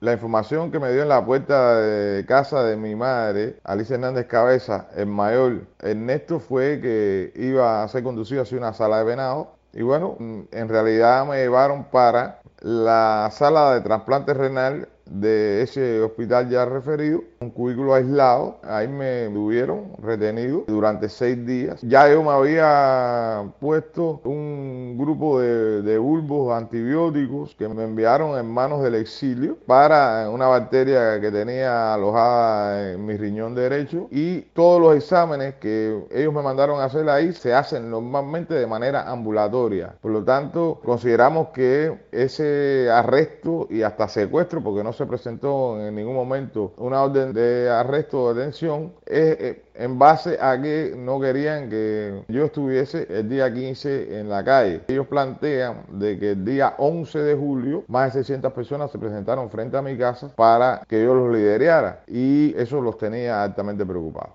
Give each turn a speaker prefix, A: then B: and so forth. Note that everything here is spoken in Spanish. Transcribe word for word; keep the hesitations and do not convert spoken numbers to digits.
A: La información que me dio en la puerta de casa de mi madre, Alicia Hernández Cabeza, el mayor Ernesto, fue que iba a ser conducido hacia una sala de venado. Y bueno, mm, en realidad me llevaron para la sala de trasplante renal de ese hospital ya referido, un cubículo aislado. Ahí me tuvieron retenido durante seis días. Ya yo me había puesto un grupo de, de bulbos antibióticos que me enviaron en manos del exilio para una bacteria que tenía alojada en mi riñón derecho, y todos los exámenes que ellos me mandaron a hacer ahí se hacen normalmente de manera ambulatoria. Por lo tanto, consideramos que ese arresto y hasta secuestro, porque no se presentó en ningún momento una orden de arresto o detención, es eh, en base a que no querían que yo estuviese el día quince en la calle. Ellos plantean de que el día once de julio más de seiscientas personas se presentaron frente a mi casa para que yo los liderara, y eso los tenía altamente preocupados.